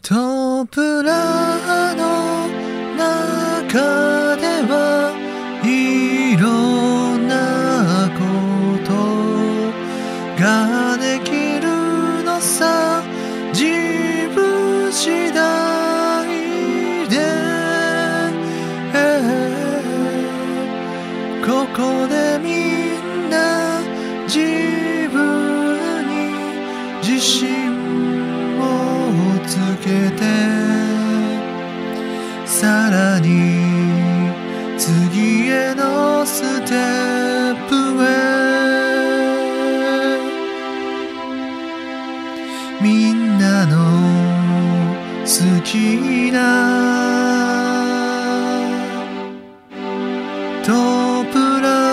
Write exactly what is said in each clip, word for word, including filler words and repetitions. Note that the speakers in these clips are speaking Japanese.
トプラの中ではいろんなことができるのさ、自分次第で、ここでみんな自分に自信つけて、さらに次へのステップへ、みんなの好きなトプラ。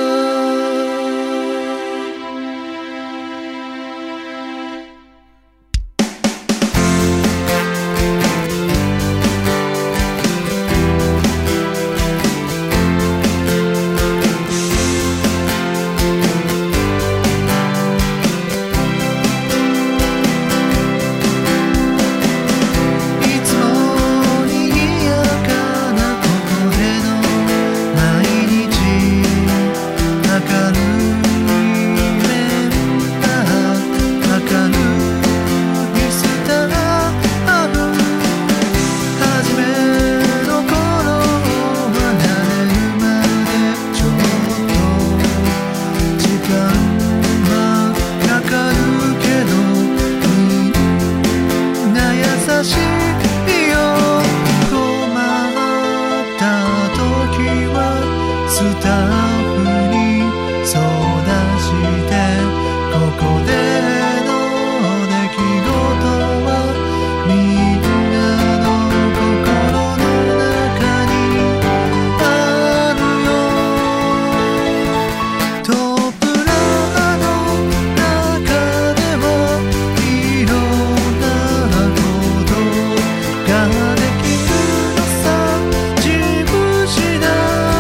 スタッフに相談して、ここでの出来事はみんなの心の中にあるよ。トプラの中ではいろんなことができるのさ、自分次第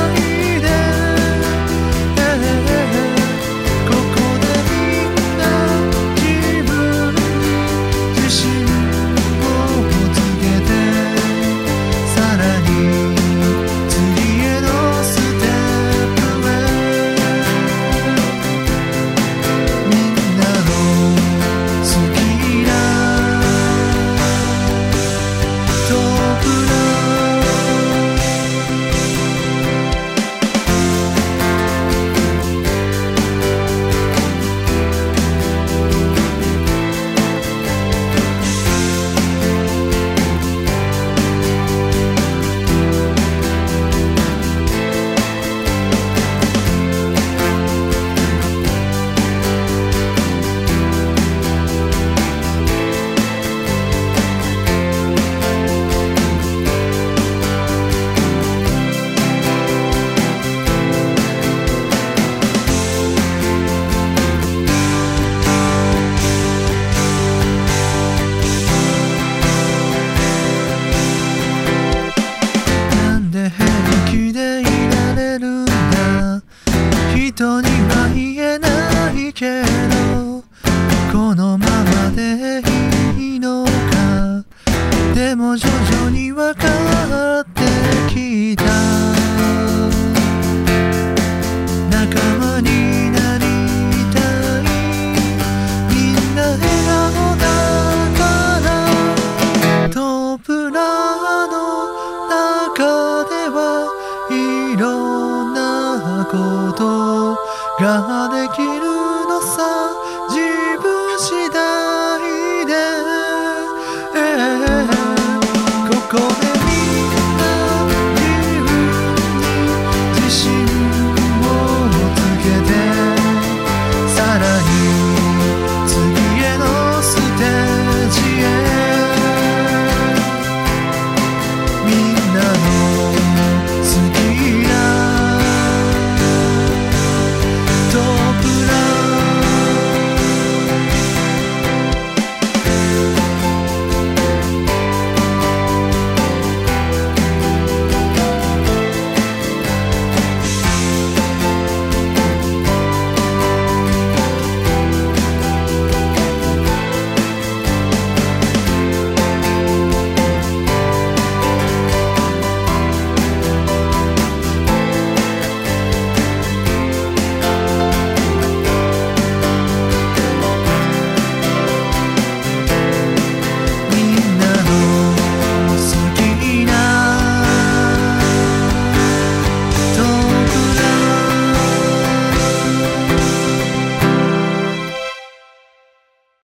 人には言えないけど、このままでいいのか。でも徐々に分かってきた。仲間になりたい、みんな笑顔だから。トプラの中ではいろんなことができる